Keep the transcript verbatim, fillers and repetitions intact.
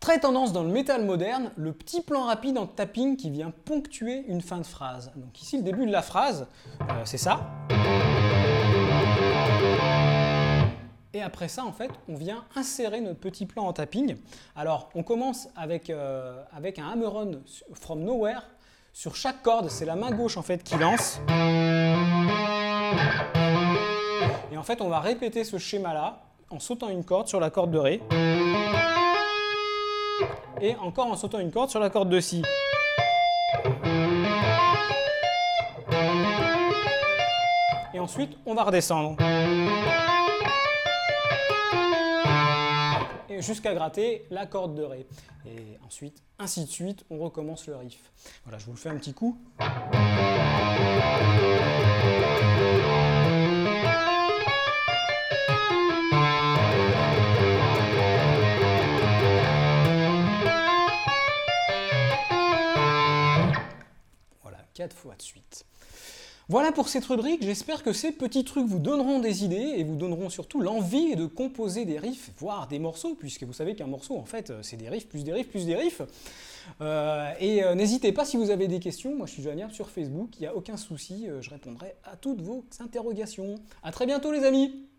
Très tendance dans le métal moderne, le petit plan rapide en tapping qui vient ponctuer une fin de phrase. Donc ici, le début de la phrase, euh, c'est ça. Et après ça, en fait, on vient insérer notre petit plan en tapping. Alors, on commence avec, euh, avec un hammer-on from nowhere. Sur chaque corde, c'est la main gauche en fait qui lance. Et en fait, on va répéter ce schéma-là en sautant une corde sur la corde de Ré. Et encore en sautant une corde sur la corde de Si. Et ensuite, on va redescendre. Et jusqu'à gratter la corde de Ré. Et ensuite, ainsi de suite, on recommence le riff. Voilà, je vous le fais un petit coup. Quatre fois de suite. Voilà pour cette rubrique, j'espère que ces petits trucs vous donneront des idées et vous donneront surtout l'envie de composer des riffs, voire des morceaux, puisque vous savez qu'un morceau, en fait, c'est des riffs, plus des riffs, plus des riffs. Euh, et euh, n'hésitez pas si vous avez des questions, moi je suis joignable sur Facebook, il n'y a aucun souci, euh, je répondrai à toutes vos interrogations. A très bientôt les amis!